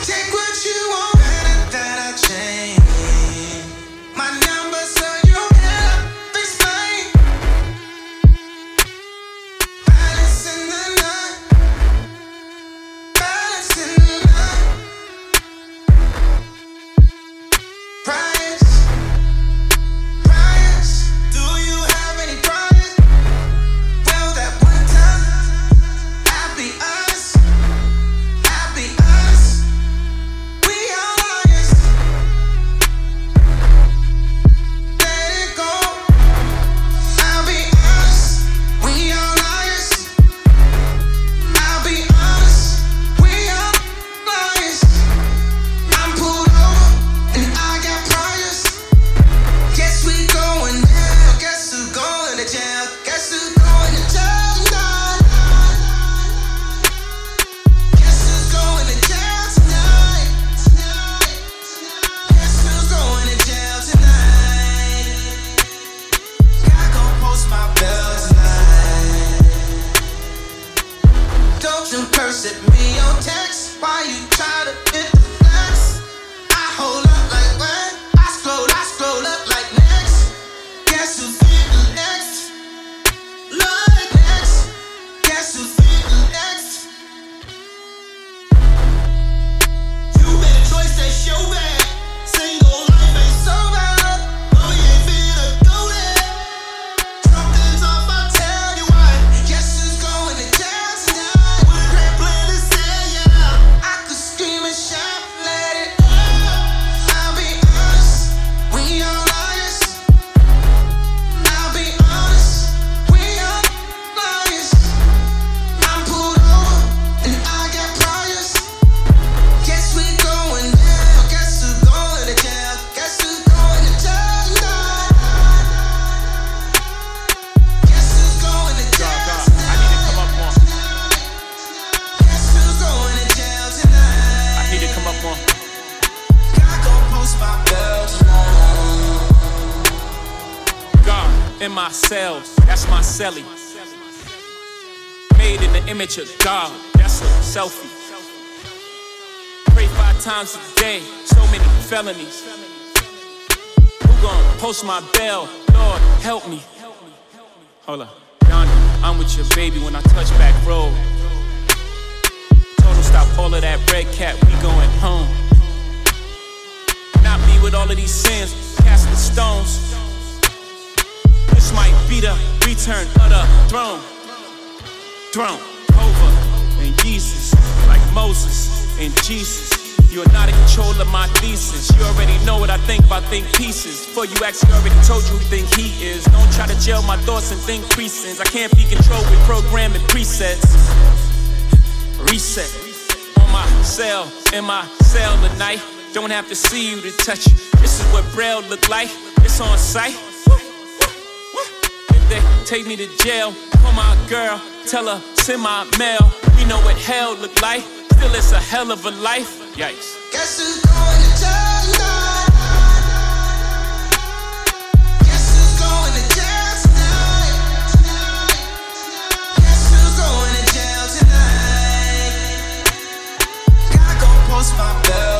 Take what you want. Better that I change my number so you can fix mine. Balance in the night. Balance in the night. Price. Do you have any price? Well, that one time, I'll be honest. I'll be honest. We all liars. Let it go. I'll be honest. We all liars. I'll be honest. We all liars. I'm pulled over and I got priors. Guess we going down. Guess who going to jail? Guess who going to jail tonight? Guess who's going to jail tonight? Guess who's going to jail tonight? Gotta go post my bill tonight. Don't you curse at me on text. Why you try to hit the flex? I hold up like what? I scroll up like next. Guess who's hitting next? Like next. Guess who's hitting next? You made a choice that's your bad. Single life ain't so bad. Oh, you ain't finna go there. Something's off, I'll tell you why. Guess who's going to jail tonight? With a great plan to say yeah. I could scream and shout, let it out. I'll be honest, we all liars. I'll be honest, we all liars. I'm pulled over and I got priors. Guess we going down. Guess who's going to jail? Guess who's going to jail tonight? Guess who's going to jail tonight? I need to come up more. Guess who's going to jail tonight? I need to come up more. Gotta go post my bill tonight. God in my cells, that's my celly. Made in the image of God, that's a selfie. Pray 5 times a day, so many felonies. Who gon' post my bell? Lord, help me. Hold up, Donnie, I'm with your baby when I touch back road. Told him stop all of that red cat, we going home. Not me with all of these sins, cast the stones. This might be the return of the throne. Throne over and Jesus, like Moses and Jesus. You are not in control of my thesis. You already know what I think about think pieces. Before you ask, you already told you who think he is. Don't try to jail my thoughts and think precincts. I can't be controlled with programming presets. Reset on my cell, in my cell tonight. Don't have to see you to touch you. This is what Braille look like. It's on sight. If they take me to jail, call my girl, tell her send my mail. We know what hell look like. Still, it's a hell of a life. Yikes. Guess who's going to jail tonight? Guess who's going to jail tonight? Guess who's going to jail tonight? Gotta go post my bill